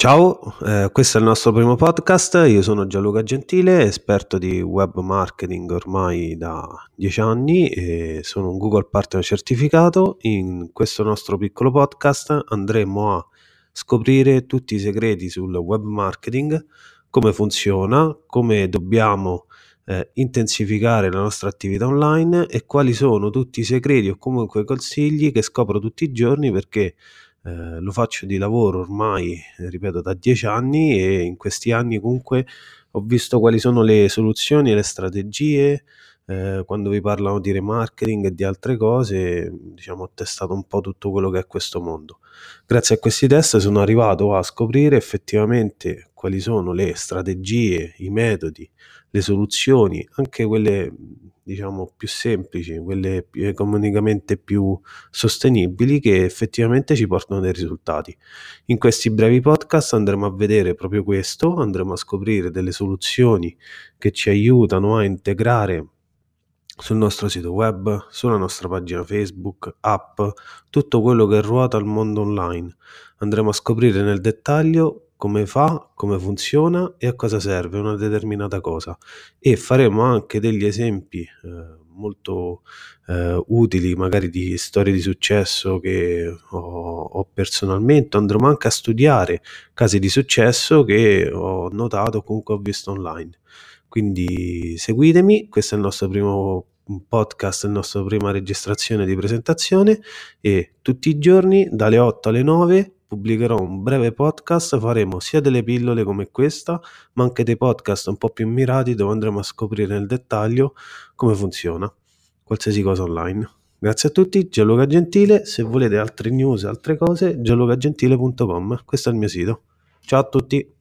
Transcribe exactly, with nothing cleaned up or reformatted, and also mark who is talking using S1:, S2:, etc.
S1: Ciao, eh, questo è il nostro primo podcast. Io sono Gianluca Gentile, esperto di web marketing ormai da dieci anni e sono un Google Partner certificato. In questo nostro piccolo podcast andremo a scoprire tutti i segreti sul web marketing, come funziona, come dobbiamo eh, intensificare la nostra attività online e quali sono tutti i segreti o comunque consigli che scopro tutti i giorni perché eh, lo faccio di lavoro ormai, eh, ripeto, da dieci anni e in questi anni comunque ho visto quali sono le soluzioni e le strategie. Eh, quando vi parlano di remarketing e di altre cose, diciamo, ho testato un po' tutto quello che è questo mondo. Grazie a questi test sono arrivato a scoprire effettivamente quali sono le strategie, i metodi, le soluzioni, anche quelle diciamo più semplici, quelle più economicamente più sostenibili che effettivamente ci portano dei risultati. In questi brevi podcast andremo a vedere proprio questo, andremo a scoprire delle soluzioni che ci aiutano a integrare sul nostro sito web, sulla nostra pagina Facebook, app, tutto quello che ruota il mondo online. Andremo a scoprire nel dettaglio come fa, come funziona e a cosa serve una determinata cosa e faremo anche degli esempi eh, molto eh, utili, magari di storie di successo che ho, ho personalmente. Andremo anche a studiare casi di successo che ho notato o comunque ho visto online. Quindi seguitemi, questo è il nostro primo podcast, la nostra prima registrazione di presentazione e tutti i giorni dalle otto alle nove pubblicherò un breve podcast, faremo sia delle pillole come questa, ma anche dei podcast un po' più mirati dove andremo a scoprire nel dettaglio come funziona qualsiasi cosa online. Grazie a tutti, Gianluca Gentile, se volete altre news, altre cose, gianlucagentile punto com, questo è il mio sito. Ciao a tutti!